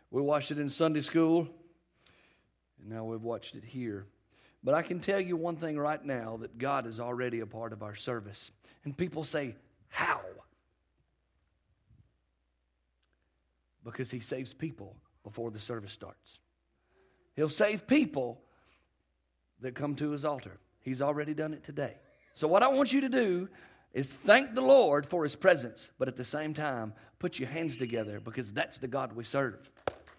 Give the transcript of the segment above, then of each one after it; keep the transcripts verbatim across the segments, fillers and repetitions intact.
We watched it in Sunday school, and now we've watched it here. But I can tell you one thing right now, that God is already a part of our service. And people say, how? Because He saves people before the service starts. He'll save people that come to His altar. He's already done it today. So what I want you to do is thank the Lord for His presence, but at the same time, put your hands together, because that's the God we serve.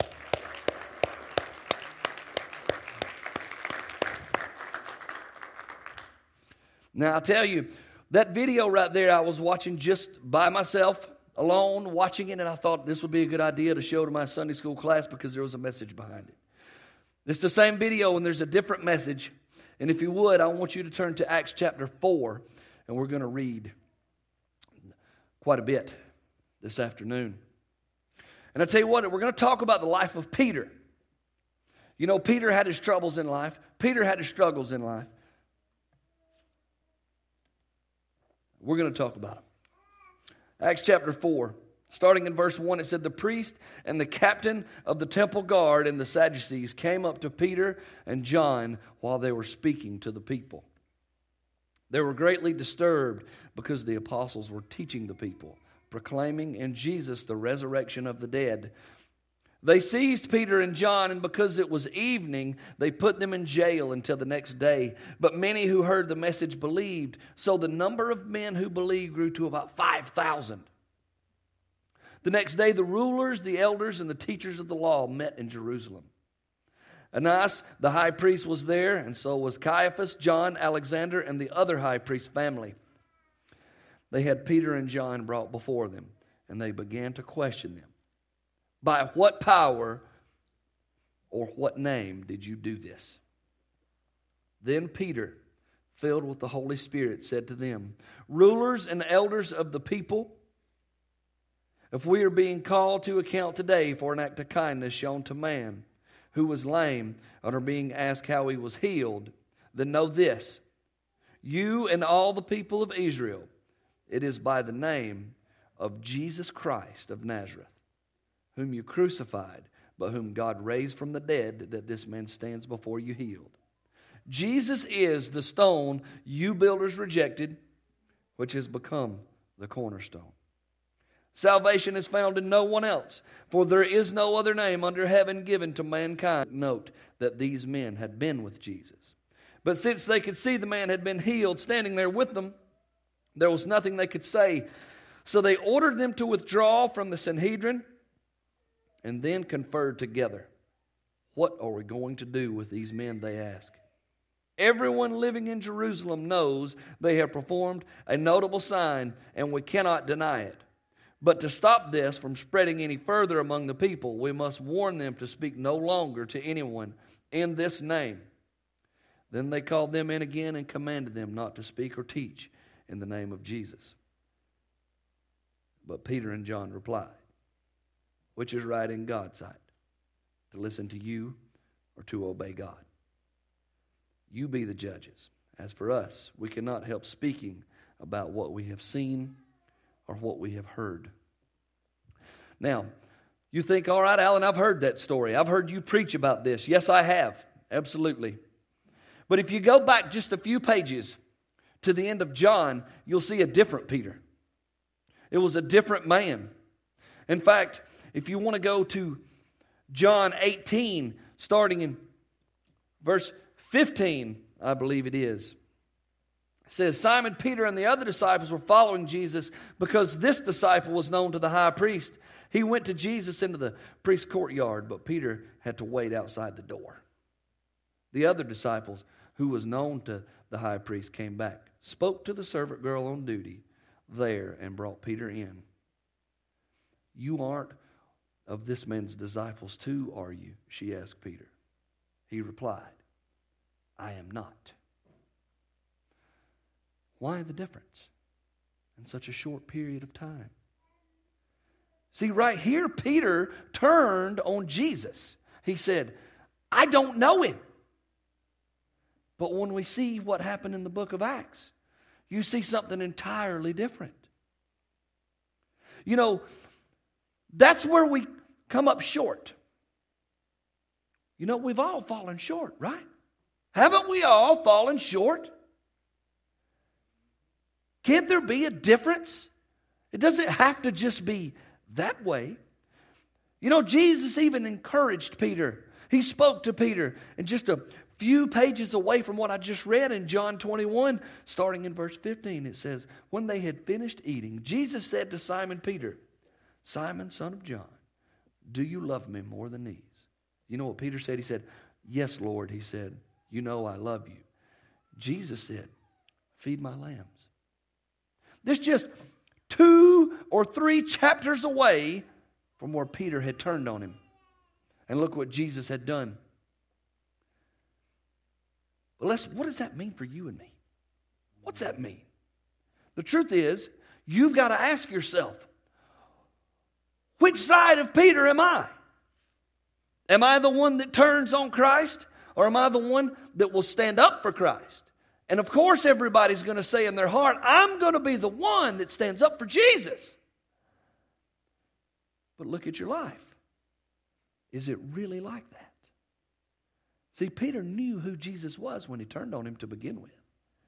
Now, I'll tell you, that video right there I was watching just by myself, alone, watching it, and I thought this would be a good idea to show to my Sunday school class because there was a message behind it. It's the same video, and there's a different message. And if you would, I want you to turn to Acts chapter four, and we're going to read quite a bit this afternoon. And I tell you what, we're going to talk about the life of Peter. You know, Peter had his troubles in life. Peter had his struggles in life. We're going to talk about them. Acts chapter four, starting in verse one, it said, the priest and the captain of the temple guard and the Sadducees came up to Peter and John while they were speaking to the people. They were greatly disturbed because the apostles were teaching the people, proclaiming in Jesus the resurrection of the dead. They seized Peter and John, and because it was evening, they put them in jail until the next day. But many who heard the message believed, so the number of men who believed grew to about five thousand. The next day, the rulers, the elders, and the teachers of the law met in Jerusalem. Annas, the high priest, was there, and so was Caiaphas, John, Alexander, and the other high priest family. They had Peter and John brought before them, and they began to question them. By what power or what name did you do this? Then Peter, filled with the Holy Spirit, said to them, rulers and elders of the people, if we are being called to account today for an act of kindness shown to man who was lame and are being asked how he was healed, then know this, you and all the people of Israel, it is by the name of Jesus Christ of Nazareth, whom you crucified, but whom God raised from the dead, that this man stands before you healed. Jesus is the stone you builders rejected, which has become the cornerstone. Salvation is found in no one else, for there is no other name under heaven given to mankind. Note that these men had been with Jesus. But since they could see the man had been healed standing there with them, there was nothing they could say. So they ordered them to withdraw from the Sanhedrin, and then conferred together. What are we going to do with these men, they asked. Everyone living in Jerusalem knows they have performed a notable sign, and we cannot deny it. But to stop this from spreading any further among the people, we must warn them to speak no longer to anyone in this name. Then they called them in again and commanded them not to speak or teach in the name of Jesus. But Peter and John replied, which is right in God's sight, to listen to you or to obey God? You be the judges. As for us, we cannot help speaking about what we have seen or what we have heard. Now, you think, all right, Alan, I've heard that story. I've heard you preach about this. Yes, I have. Absolutely. But if you go back just a few pages to the end of John, you'll see a different Peter. It was a different man. In fact, if you want to go to John eighteen, starting in verse fifteen, I believe it is. It says, Simon Peter and the other disciples were following Jesus because this disciple was known to the high priest. He went to Jesus into the priest's courtyard, but Peter had to wait outside the door. The other disciples, who was known to the high priest, came back, spoke to the servant girl on duty there, and brought Peter in. You aren't of this man's disciples too, are you? She asked Peter. He replied, I am not. Why the difference in such a short period of time? See, right here, Peter turned on Jesus. He said, I don't know him. But when we see what happened in the book of Acts, you see something entirely different. You know, that's where we come up short. You know, we've all fallen short, right? Haven't we all fallen short? Can't there be a difference? It doesn't have to just be that way. You know, Jesus even encouraged Peter. He spoke to Peter in just a few pages away from what I just read in John twenty-one, starting in verse fifteen. It says, when they had finished eating, Jesus said to Simon Peter, Simon, son of John, do you love me more than these? You know what Peter said? He said, yes, Lord. He said, you know I love you. Jesus said, feed my lambs. This just two or three chapters away from where Peter had turned on him. And look what Jesus had done. Well, let's, what does that mean for you and me? What's that mean? The truth is, you've got to ask yourself, which side of Peter am I? Am I the one that turns on Christ? Or am I the one that will stand up for Christ? And of course everybody's going to say in their heart, I'm going to be the one that stands up for Jesus. But look at your life. Is it really like that? See, Peter knew who Jesus was when he turned on him to begin with.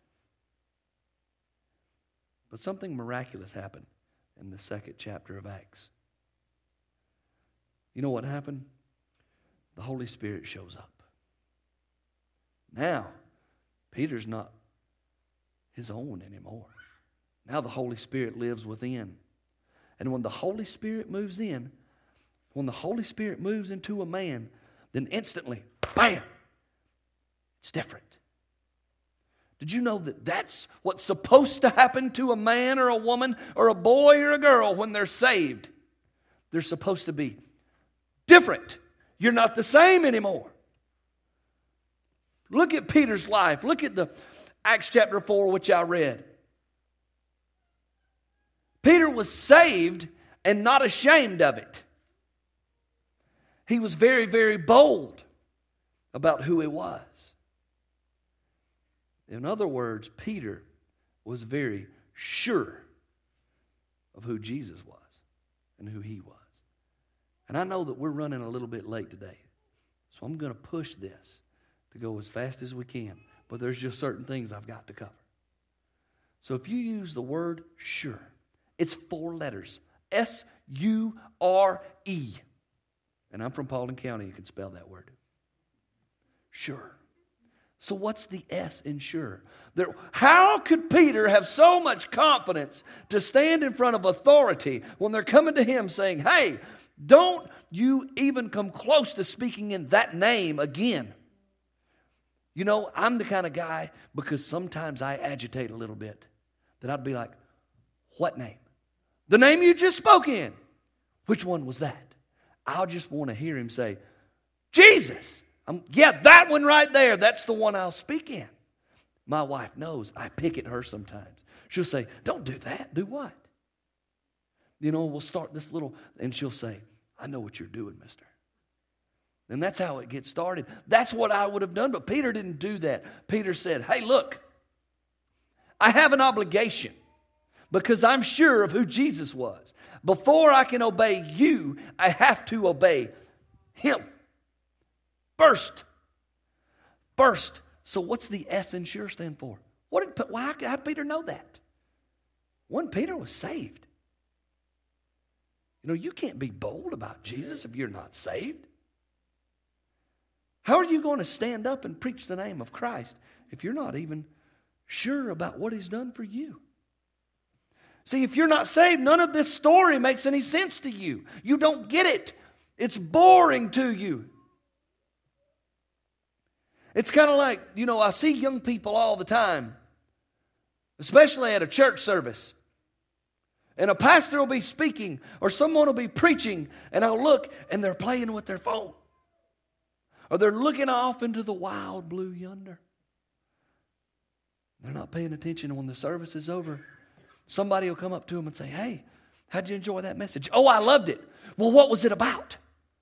But something miraculous happened in the second chapter of Acts. You know what happened? The Holy Spirit shows up. Now, Peter's not his own anymore. Now the Holy Spirit lives within. And when the Holy Spirit moves in, when the Holy Spirit moves into a man, then instantly, bam, it's different. Did you know that that's what's supposed to happen to a man or a woman or a boy or a girl when they're saved? They're supposed to be different. You're not the same anymore. Look at Peter's life. Look at the Acts chapter four, which I read. Peter was saved and not ashamed of it. He was very, very bold about who he was. In other words, Peter was very sure of who Jesus was and who he was. And I know that we're running a little bit late today, so I'm going to push this to go as fast as we can. But there's just certain things I've got to cover. So if you use the word sure, it's four letters. S U R E. And I'm from Paulding County. You can spell that word. Sure. So what's the S in sure? There, how could Peter have so much confidence to stand in front of authority when they're coming to him saying, hey, don't you even come close to speaking in that name again? You know, I'm the kind of guy, because sometimes I agitate a little bit, that I'd be like, what name? The name you just spoke in. Which one was that? I'll just want to hear him say, Jesus. I'm, yeah, that one right there. That's the one I'll speak in. My wife knows I pick at her sometimes. She'll say, don't do that. Do what? You know, we'll start this little, and she'll say, I know what you're doing, mister. And that's how it gets started. That's what I would have done, but Peter didn't do that. Peter said, hey, look, I have an obligation because I'm sure of who Jesus was. Before I can obey you, I have to obey him first. First. So what's the S in sure stand for? What did, why, how did Peter know that? One, Peter was saved. You know, you can't be bold about Jesus if you're not saved. How are you going to stand up and preach the name of Christ if you're not even sure about what he's done for you? See, if you're not saved, none of this story makes any sense to you. You don't get it. It's boring to you. It's kind of like, you know, I see young people all the time, especially at a church service. And a pastor will be speaking or someone will be preaching, and I'll look and they're playing with their phone. Or they're looking off into the wild blue yonder. They're not paying attention. When the service is over, somebody will come up to them and say, hey, how'd you enjoy that message? Oh, I loved it. Well, what was it about?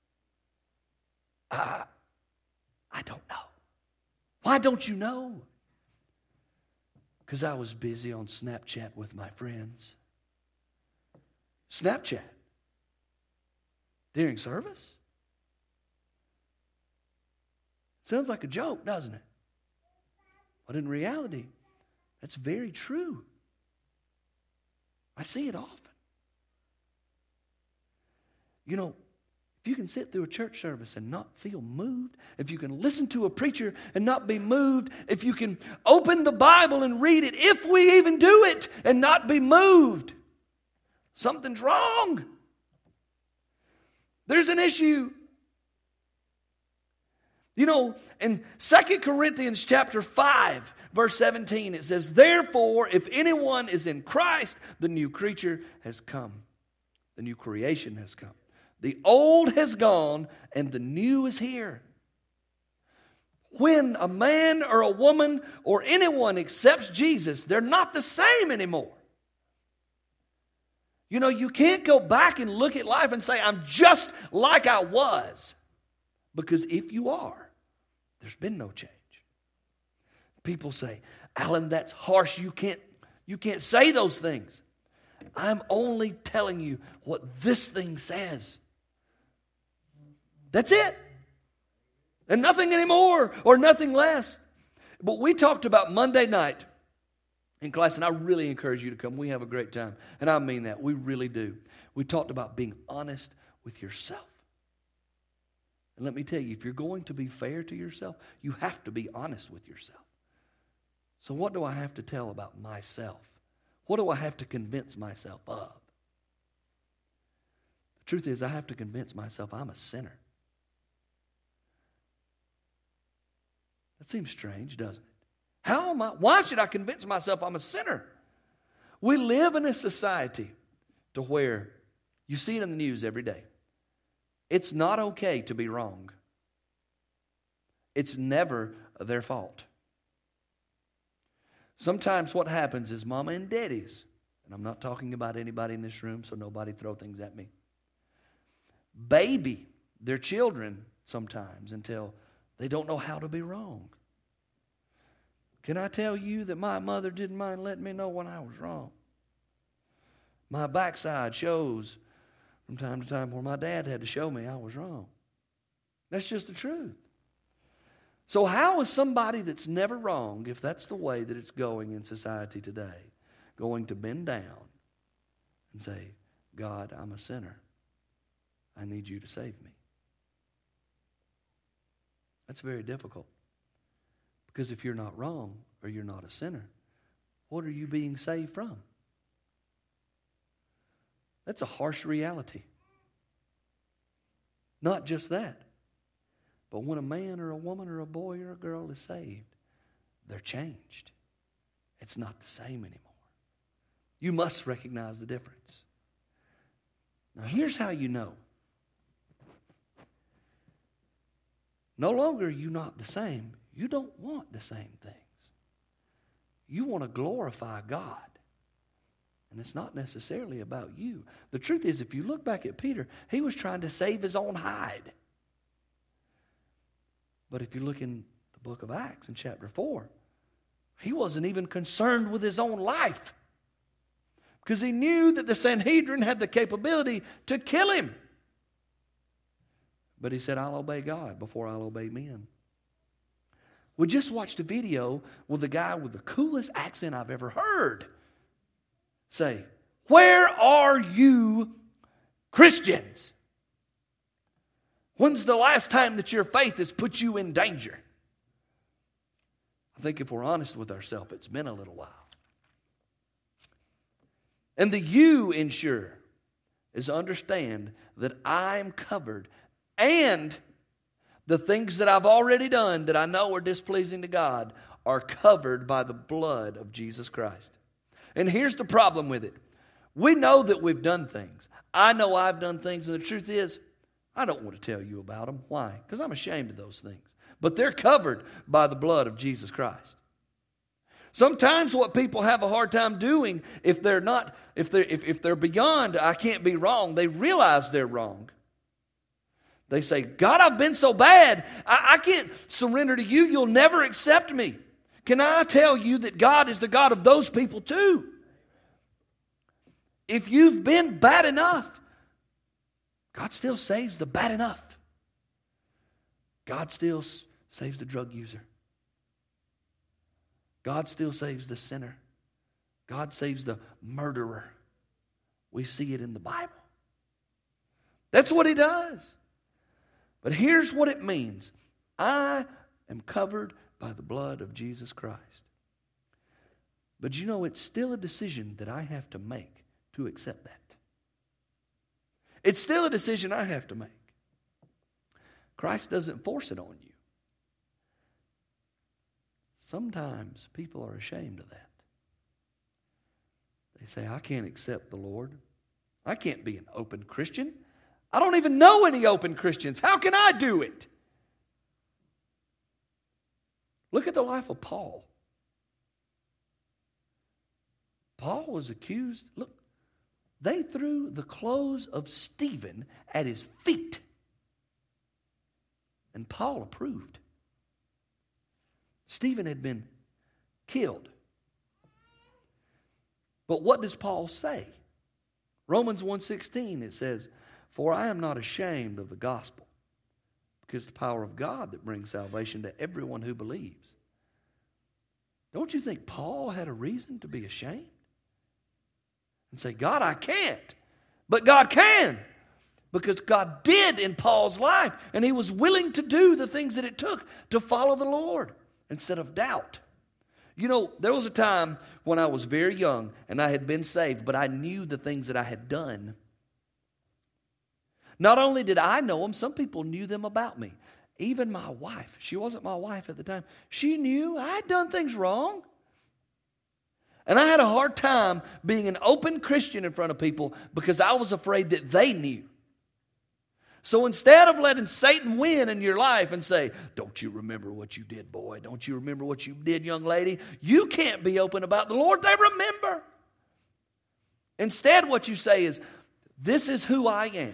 Uh, I don't know. Why don't you know? Because I was busy on Snapchat with my friends. Snapchat? During service? Sounds like a joke, doesn't it? But in reality, that's very true. I see it often. You know, if you can sit through a church service and not feel moved, if you can listen to a preacher and not be moved, if you can open the Bible and read it, if we even do it and not be moved, something's wrong. There's an issue. You know, in Second Corinthians chapter five, verse seventeen, it says, "Therefore, if anyone is in Christ, the new creature has come. The new creation has come. The old has gone, and the new is here." When a man or a woman or anyone accepts Jesus, they're not the same anymore. You know, you can't go back and look at life and say, I'm just like I was. Because if you are, there's been no change. People say, Alan, that's harsh. You can't, you can't say those things. I'm only telling you what this thing says. That's it. And nothing anymore or nothing less. But we talked about Monday night in class, and I really encourage you to come. We have a great time. And I mean that. We really do. We talked about being honest with yourself. And let me tell you, if you're going to be fair to yourself, you have to be honest with yourself. So what do I have to tell about myself? What do I have to convince myself of? The truth is, I have to convince myself I'm a sinner. That seems strange, doesn't it? How am I? Why should I convince myself I'm a sinner? We live in a society to where you see it in the news every day. It's not okay to be wrong. It's never their fault. Sometimes what happens is mama and daddies, and I'm not talking about anybody in this room, so nobody throw things at me, baby their children sometimes until they don't know how to be wrong. Can I tell you that my mother didn't mind letting me know when I was wrong? My backside shows from time to time where my dad had to show me I was wrong. That's just the truth. So how is somebody that's never wrong, if that's the way that it's going in society today, going to bend down and say, God, I'm a sinner. I need you to save me? That's very difficult. Because if you're not wrong or you're not a sinner, what are you being saved from? That's a harsh reality. Not just that, but when a man or a woman or a boy or a girl is saved, they're changed. It's not the same anymore. You must recognize the difference. Now here's how you know. No longer are you not the same. You don't want the same things. You want to glorify God. And it's not necessarily about you. The truth is, if you look back at Peter, he was trying to save his own hide. But if you look in the book of Acts in chapter four, he wasn't even concerned with his own life. Because he knew that the Sanhedrin had the capability to kill him. But he said, I'll obey God before I'll obey men. We just watched a video with a guy with the coolest accent I've ever heard say, where are you Christians? When's the last time that your faith has put you in danger? I think if we're honest with ourselves, it's been a little while. And the you ensure is understand that I'm covered, and the things that I've already done that I know are displeasing to God are covered by the blood of Jesus Christ. And here's the problem with it. We know that we've done things. I know I've done things, and the truth is, I don't want to tell you about them. Why? Because I'm ashamed of those things. But they're covered by the blood of Jesus Christ. Sometimes what people have a hard time doing, if they're not, if they're if, if they're beyond, I can't be wrong, they realize they're wrong. They say, God, I've been so bad, I, I can't surrender to you. You'll never accept me. Can I tell you that God is the God of those people too? If you've been bad enough, God still saves the bad enough. God still saves the drug user. God still saves the sinner. God saves the murderer. We see it in the Bible. That's what He does. But here's what it means. I am covered by the blood of Jesus Christ. But you know, it's still a decision that I have to make to accept that. It's still a decision I have to make. Christ doesn't force it on you. Sometimes people are ashamed of that. They say, I can't accept the Lord. I can't be an open Christian. I don't even know any open Christians. How can I do it? Look at the life of Paul. Paul was accused. Look, they threw the clothes of Stephen at his feet. And Paul approved. Stephen had been killed. But what does Paul say? Romans one sixteen, it says, for I am not ashamed of the gospel, because the power of God that brings salvation to everyone who believes. Don't you think Paul had a reason to be ashamed? And say, God, I can't. But God can. Because God did in Paul's life. And he was willing to do the things that it took to follow the Lord instead of doubt. You know, there was a time when I was very young and I had been saved, but I knew the things that I had done. Not only did I know them, some people knew them about me. Even my wife. She wasn't my wife at the time. She knew I had done things wrong. And I had a hard time being an open Christian in front of people because I was afraid that they knew. So instead of letting Satan win in your life and say, don't you remember what you did, boy? Don't you remember what you did, young lady? You can't be open about the Lord. They remember. Instead, what you say is, this is who I am.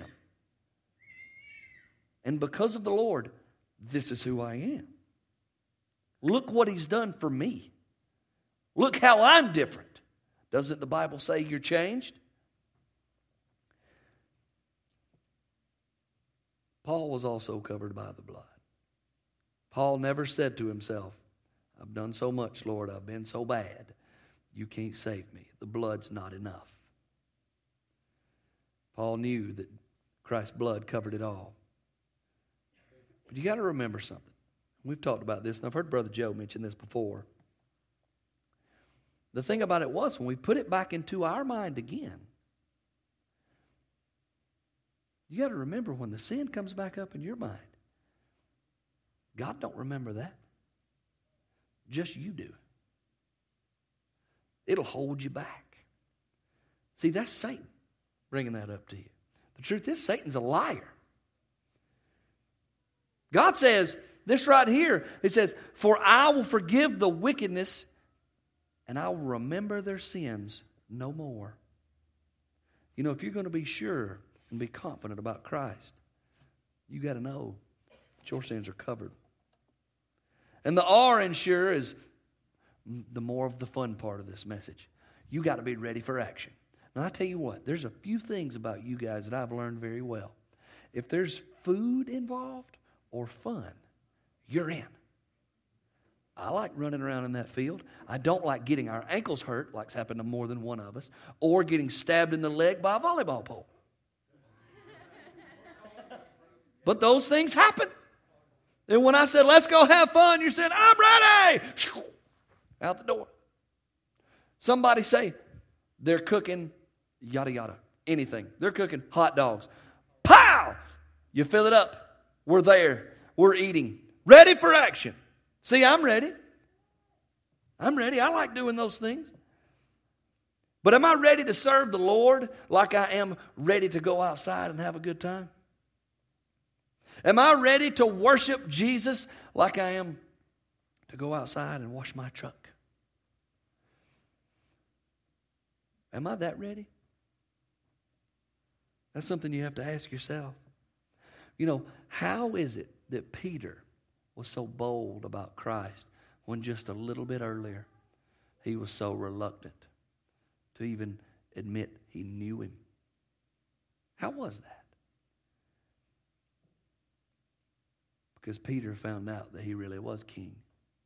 And because of the Lord, this is who I am. Look what He's done for me. Look how I'm different. Doesn't the Bible say you're changed? Paul was also covered by the blood. Paul never said to himself, I've done so much, Lord, I've been so bad, you can't save me. The blood's not enough. Paul knew that Christ's blood covered it all. But you got to remember something. We've talked about this, and I've heard Brother Joe mention this before. The thing about it was, when we put it back into our mind again, you got to remember when the sin comes back up in your mind, God don't remember that. Just you do. It'll hold you back. See, that's Satan bringing that up to you. The truth is, Satan's a liar. God says, this right here, it says, for I will forgive the wickedness and I will remember their sins no more. You know, if you're going to be sure and be confident about Christ, you got to know that your sins are covered. And the R in sure is the more of the fun part of this message. You got to be ready for action. Now, I tell you what, there's a few things about you guys that I've learned very well. If there's food involved or fun, you're in. I like running around in that field. I don't like getting our ankles hurt, like's happened to more than one of us, or getting stabbed in the leg by a volleyball pole. But those things happen. And when I said, let's go have fun, you said, I'm ready. Out the door. Somebody say, they're cooking, yada, yada, anything. They're cooking hot dogs. Pow! You fill it up. We're there. We're eating. Ready for action. See, I'm ready. I'm ready. I like doing those things. But am I ready to serve the Lord like I am ready to go outside and have a good time? Am I ready to worship Jesus like I am to go outside and wash my truck? Am I that ready? That's something you have to ask yourself. You know, how is it that Peter was so bold about Christ when just a little bit earlier he was so reluctant to even admit he knew Him? How was that? Because Peter found out that he really was king.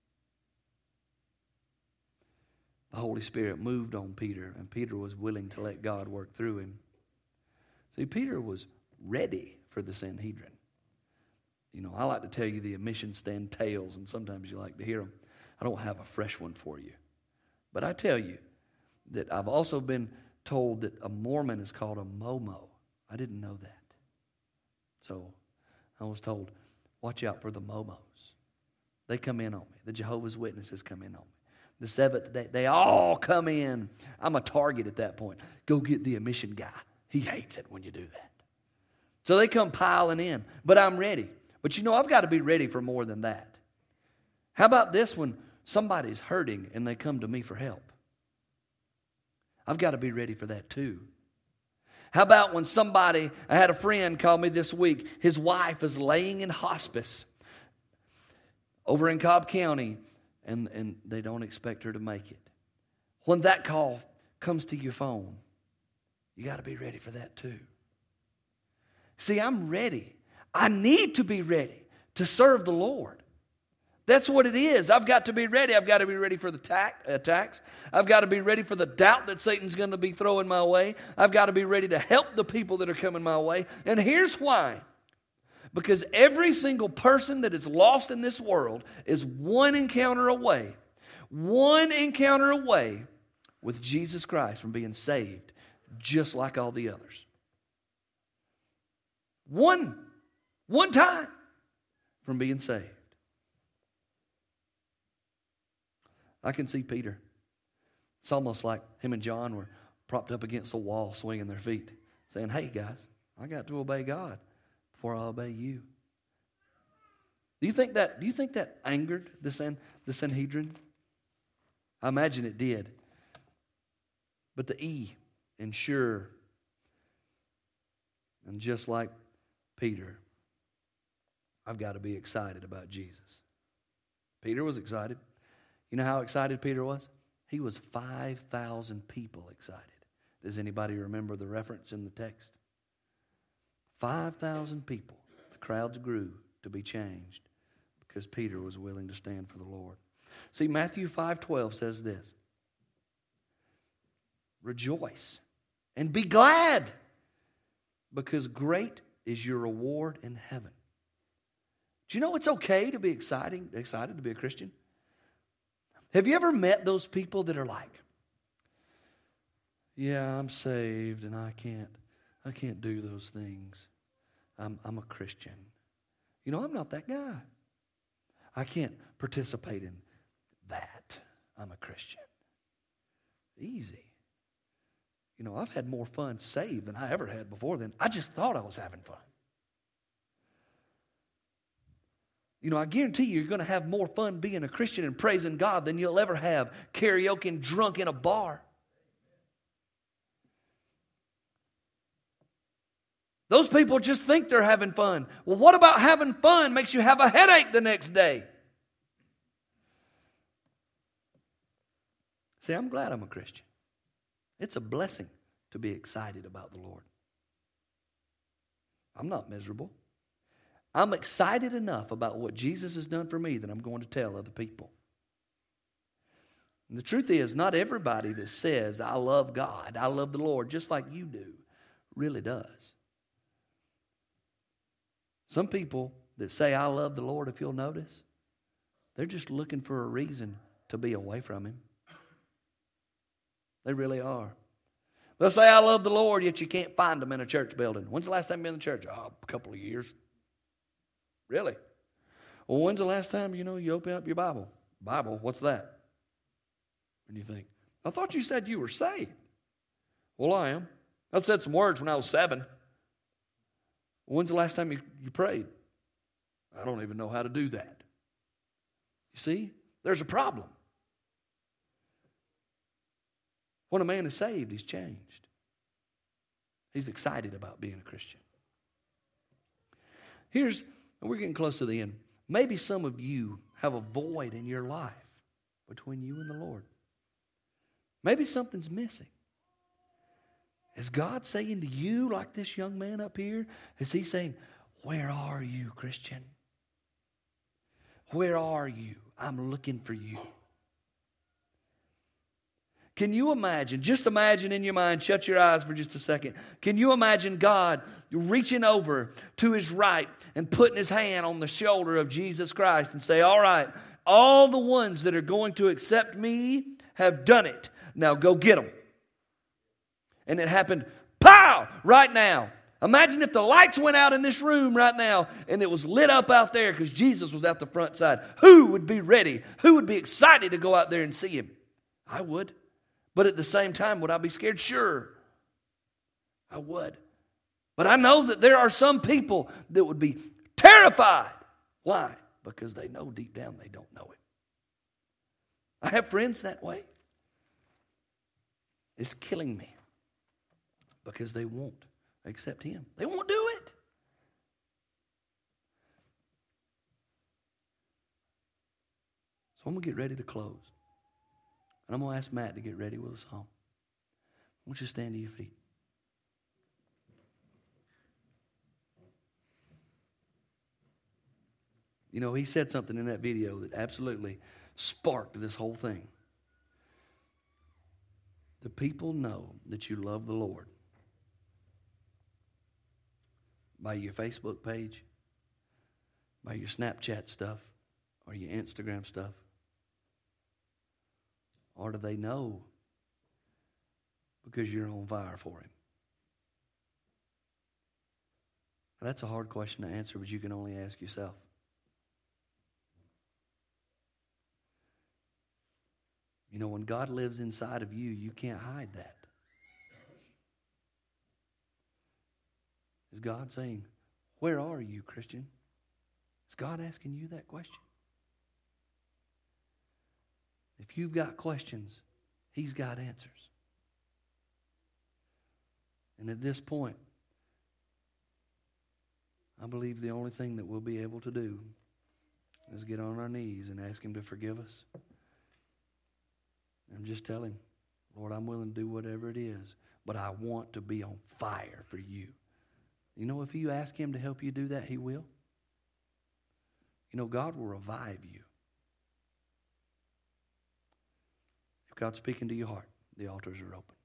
The Holy Spirit moved on Peter, and Peter was willing to let God work through him. See, Peter was ready for the Sanhedrin. You know, I like to tell you the omission stand tales, and sometimes you like to hear them. I don't have a fresh one for you. But I tell you that I've also been told that a Mormon is called a Momo. I didn't know that. So I was told, watch out for the Momos. They come in on me. The Jehovah's Witnesses come in on me. The Seventh Day, they all come in. I'm a target at that point. Go get the omission guy. He hates it when you do that. So they come piling in. But I'm ready. But you know, I've got to be ready for more than that. How about this when somebody's hurting and they come to me for help? I've got to be ready for that too. How about when somebody, I had a friend call me this week, his wife is laying in hospice over in Cobb County, and, and they don't expect her to make it. When that call comes to your phone, you got to be ready for that too. See, I'm ready. I need to be ready to serve the Lord. That's what it is. I've got to be ready. I've got to be ready for the tack, attacks. I've got to be ready for the doubt that Satan's going to be throwing my way. I've got to be ready to help the people that are coming my way. And here's why. Because every single person that is lost in this world is one encounter away, one encounter away with Jesus Christ from being saved, just like all the others. One, one time from being saved. I can see Peter. It's almost like him and John were propped up against the wall, swinging their feet, saying, hey guys, I got to obey God before I obey you. Do you think that, do you think that angered the, San, the Sanhedrin? I imagine it did. But the E in sure, and just like Peter, I've got to be excited about Jesus. Peter was excited. You know how excited Peter was? He was five thousand people excited. Does anybody remember the reference in the text? five thousand people. The crowds grew to be changed because Peter was willing to stand for the Lord. See, Matthew five twelve says this. Rejoice and be glad, because great is your reward in heaven. Do you know it's okay to be exciting, excited to be a Christian? Have you ever met those people that are like, yeah, I'm saved and I can't, I can't do those things. I'm, I'm a Christian. You know, I'm not that guy. I can't participate in that. I'm a Christian. Easy. You know, I've had more fun saved than I ever had before then. I just thought I was having fun. You know, I guarantee you, you're going to have more fun being a Christian and praising God than you'll ever have karaoke and drunk in a bar. Those people just think they're having fun. Well, what about having fun makes you have a headache the next day? See, I'm glad I'm a Christian. It's a blessing to be excited about the Lord. I'm not miserable. I'm excited enough about what Jesus has done for me that I'm going to tell other people. And the truth is, not everybody that says, I love God, I love the Lord, just like you do, really does. Some people that say, I love the Lord, if you'll notice, they're just looking for a reason to be away from Him. They really are. They'll say, I love the Lord, yet you can't find them in a church building. When's the last time you've been in the church? Oh, a couple of years. Really? Well, when's the last time, you know, you open up your Bible? Bible, what's that? And you think, I thought you said you were saved. Well, I am. I said some words when I was seven. Well, when's the last time you, you prayed? I don't even know how to do that. You see, there's a problem. When a man is saved, he's changed. He's excited about being a Christian. Here's, and we're getting close to the end. Maybe some of you have a void in your life between you and the Lord. Maybe something's missing. Is God saying to you, like this young man up here, is He saying, where are you, Christian? Where are you? I'm looking for you. Can you imagine, just imagine in your mind, shut your eyes for just a second. Can you imagine God reaching over to his right and putting his hand on the shoulder of Jesus Christ and say, all right, all the ones that are going to accept me have done it. Now go get them. And it happened, pow, right now. Imagine if the lights went out in this room right now and it was lit up out there because Jesus was out the front side. Who would be ready? Who would be excited to go out there and see him? I would. But at the same time, would I be scared? Sure, I would. But I know that there are some people that would be terrified. Why? Because they know deep down they don't know it. I have friends that way. It's killing me because they won't accept him. They won't do it. So I'm going to get ready to close. And I'm going to ask Matt to get ready with a song. I want you to stand to your feet. You know, he said something in that video that absolutely sparked this whole thing. The people know that you love the Lord by your Facebook page, by your Snapchat stuff, or your Instagram stuff. Or do they know because you're on fire for him? That's a hard question to answer, but you can only ask yourself. You know, when God lives inside of you, you can't hide that. Is God saying, where are you, Christian? Is God asking you that question? If you've got questions, he's got answers. And at this point, I believe the only thing that we'll be able to do is get on our knees and ask him to forgive us. And just tell him, Lord, I'm willing to do whatever it is, but I want to be on fire for you. You know, if you ask him to help you do that, he will. You know, God will revive you. If God's speaking to your heart, the altars are open.